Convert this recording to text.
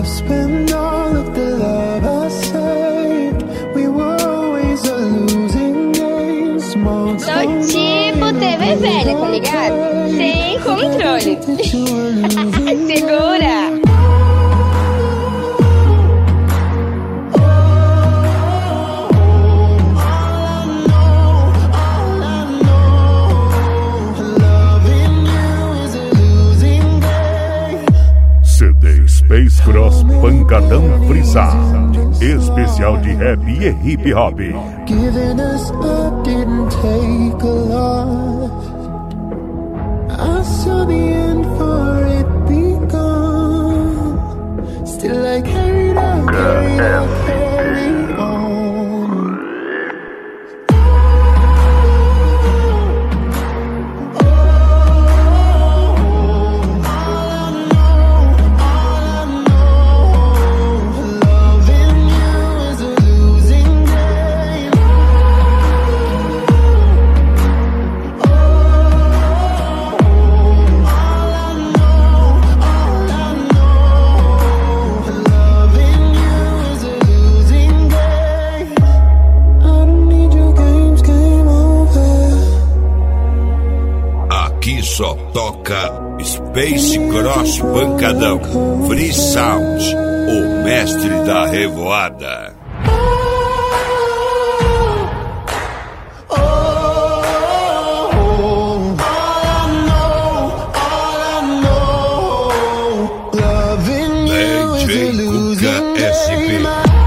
spend all of the love I saved. We were always a losing game. Small Sou tipo TV velha, tá ligado? Sem controle. Segura! CD Space Cross Pancadão Free Sound, especial de rap e hip hop. Giving us up didn't take a lot. I saw the end for it begun. Still I carried on, carried on, carried on. Só toca Space Cross Pancadão Free Sound, o mestre da revoada. DJ Cuca SP.